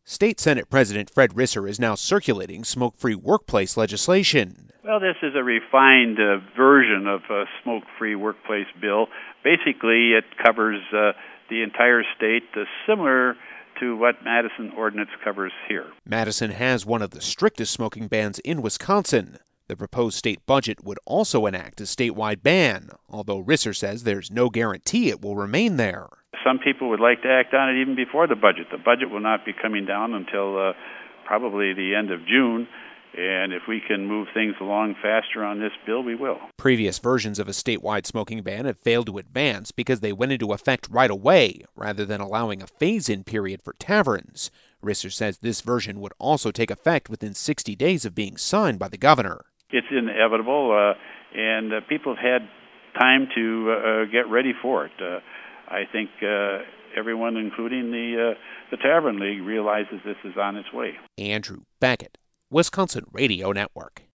State Senate President Fred Risser is now circulating smoke-free workplace legislation. Well, this is a refined version of a smoke-free workplace bill. Basically, it covers the entire state, similar to what Madison ordinance covers here. Madison has one of the strictest smoking bans in Wisconsin. The proposed state budget would also enact a statewide ban, although Risser says there's no guarantee it will remain there. Some people would like to act on it even before the budget. The budget will not be coming down until probably the end of June, and if we can move things along faster on this bill, we will. Previous versions of a statewide smoking ban have failed to advance because they went into effect right away, rather than allowing a phase-in period for taverns. Risser says this version would also take effect within 60 days of being signed by the governor. It's inevitable, and people have had time to get ready for it. I think everyone, including the Tavern League, realizes this is on its way. Andrew Beckett, Wisconsin Radio Network.